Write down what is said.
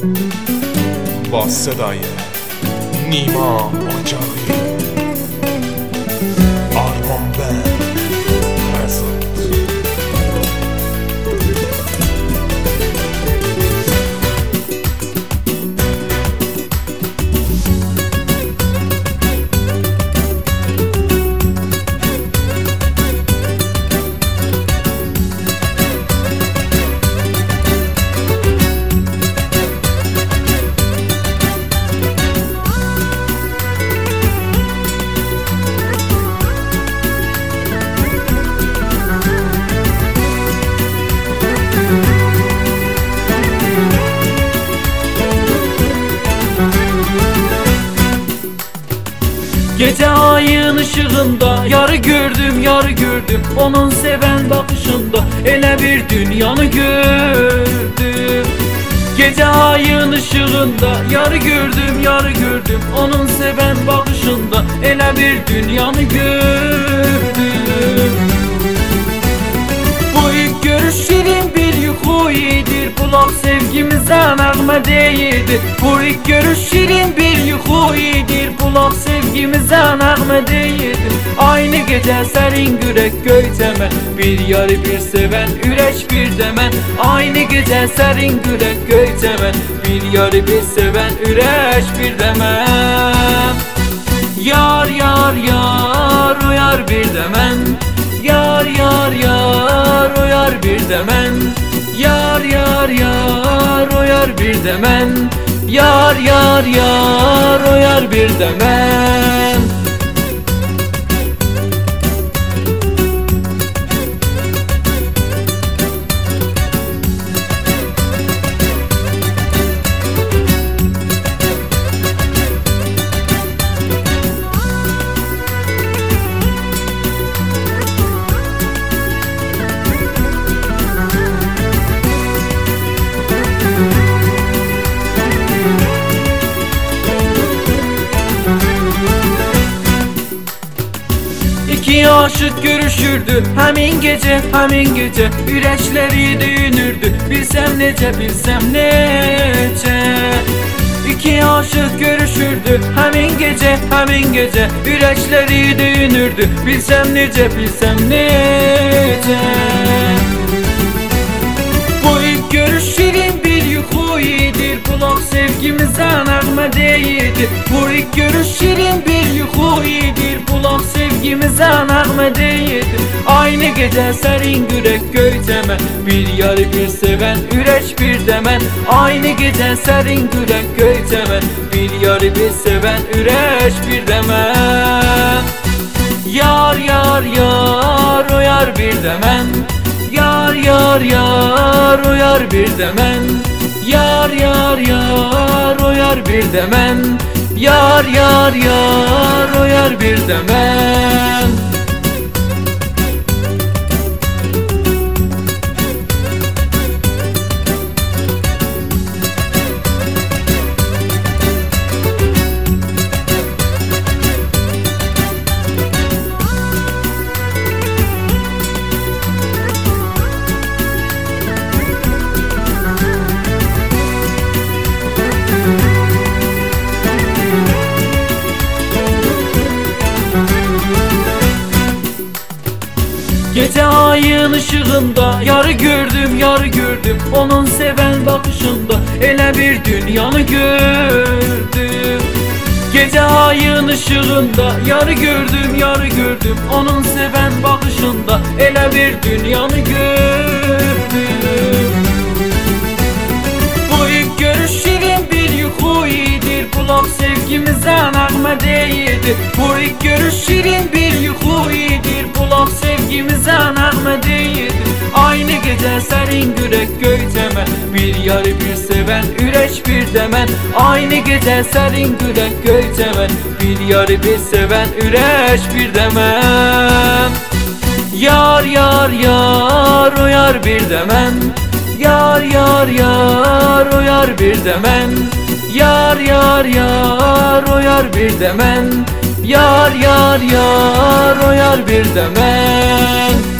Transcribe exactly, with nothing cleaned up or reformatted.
با صدای نیما اجاقی آرمان بند پرزنت. Gece ayın ışığında yarı gördüm, yarı gördüm. Onun seven bakışında ele bir dünyanı gördüm. Gece ayın ışığında yarı gördüm, yarı gördüm. Onun seven bakışında ele bir dünyanı gördüm. Bu ilk görüş şirin bir yuxu idir, kulaq sevgimize nəğmə deyirdi. Bu ilk görüş şirin bir yuxu idir, kulaq sevgimize nəğmə deyirdi. Aynı gece sərin gürək göyçəmən, bir yarı bir seven ürək bir dəmən. Aynı gece sərin gürək göyçəmən, bir yarı bir seven ürək bir dəmən. Yar yar yar o yar bir dəmən. Yar yar yar o yar bir dəmən. Yar yar yar o yar bir dəmən. Yar yar yar o yar bir dəmən. İki aşık görüşürdü həmin gece, həmin gece. Ürəkləri döyünürdü, bilsəm necə, bilsəm necə. İki aşık görüşürdü həmin gece, həmin gece. Ürəkləri döyünürdü, bilsəm necə, bilsəm necə. Bu ilk görüş şirin bir yuxu idir, kulaq sevgimize nəğmə deyirdi. Bu ilk görüş şirin bir yuxu idir, kulaq sevgimize nəğmə deyirdi. Aynı gece sərin gürək göyçəmən, bir yarı bir seven ürək bir dəmən. Aynı gece sərin gürək göyçəmən, bir yarı bir seven ürək bir dəmən. Yar yar yar o yar bir dəmən. Yar yar yar o yar bir dəmən. Yar yar yar o yar bir dəmən. Yar yar yar o yar bir dəmən. Gece ayın ışığında yarı gördüm, yarı gördüm. Onun seven bakışında ele bir dünyanı gördüm. Gece ayın ışığında yarı gördüm, yarı gördüm. Onun seven bakışında ele bir dünyanı gördüm. Bu ilk görüş şirin bir yuxu idir, kulaq sevgimize nəğmə deyirdi. Bu ilk görüş şirin bir yuxu idir, kulaq sevgimize nəğmə deyirdi. Aynı gece sərin gürək göyçəmən, bir yarı bir seven ürək bir dəmən. Aynı gece sərin gürək göyçəmən, bir yarı bir seven ürək bir dəmən. Yar yar yar o yar bir dəmən. Yar yar yar o yar bir dəmən. Yar yar yar o yar bir dəmən. Yar yar yar o yar bir dəmən.